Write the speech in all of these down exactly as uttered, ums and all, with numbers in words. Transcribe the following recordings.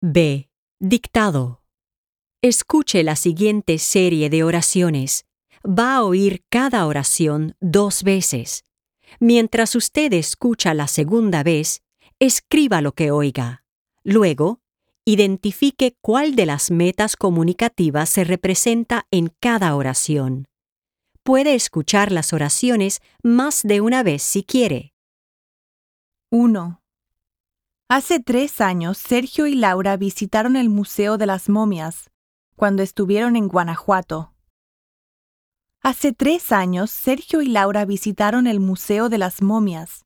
B. Dictado. Escuche la siguiente serie de oraciones. Va a oír cada oración dos veces. Mientras usted escucha la segunda vez, escriba lo que oiga. Luego, identifique cuál de las metas comunicativas se representa en cada oración. Puede escuchar las oraciones más de una vez si quiere. uno. Hace tres años, Sergio y Laura visitaron el Museo de las Momias cuando estuvieron en Guanajuato. Hace tres años, Sergio y Laura visitaron el Museo de las Momias.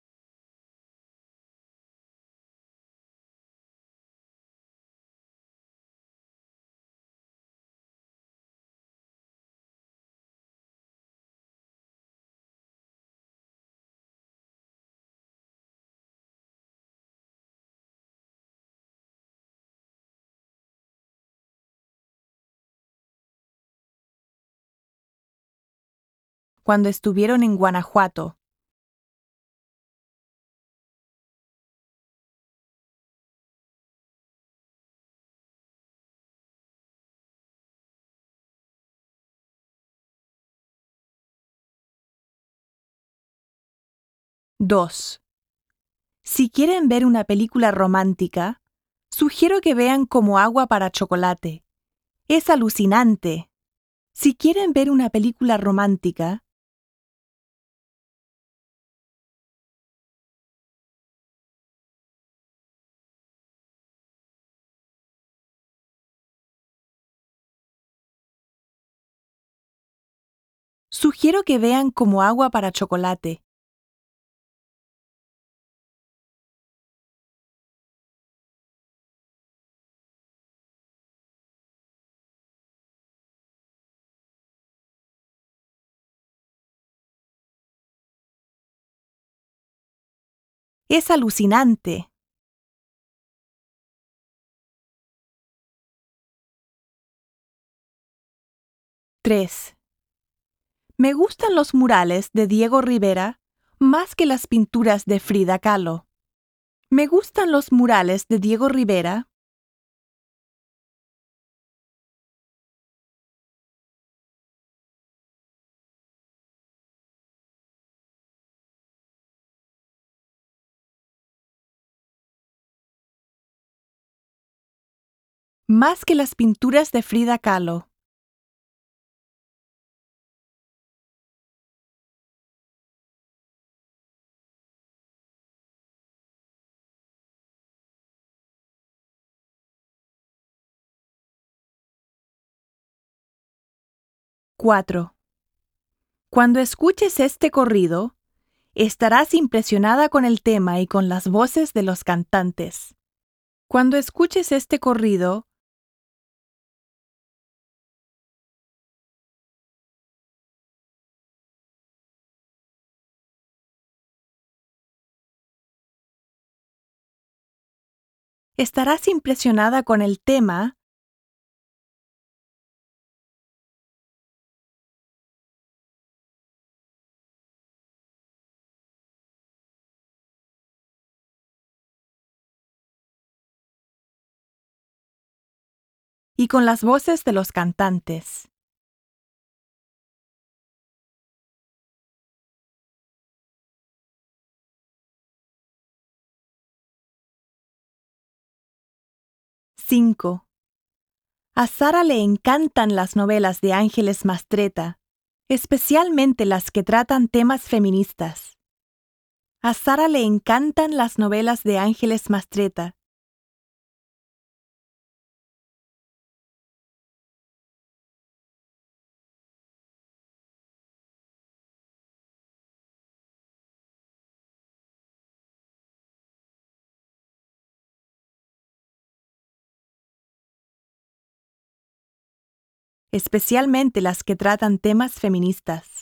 Cuando estuvieron en Guanajuato. dos. Si quieren ver una película romántica, sugiero que vean Como agua para chocolate. Es alucinante. Si quieren ver una película romántica, sugiero que vean Como agua para chocolate. Es alucinante. tres. Me gustan los murales de Diego Rivera más que las pinturas de Frida Kahlo. Me gustan los murales de Diego Rivera más que las pinturas de Frida Kahlo. cuatro. Cuando escuches este corrido, estarás impresionada con el tema y con las voces de los cantantes. Cuando escuches este corrido, estarás impresionada con el tema y con las voces de los cantantes. cinco. A Sara le encantan las novelas de Ángeles Mastretta, especialmente las que tratan temas feministas. A Sara le encantan las novelas de Ángeles Mastretta, especialmente las que tratan temas feministas.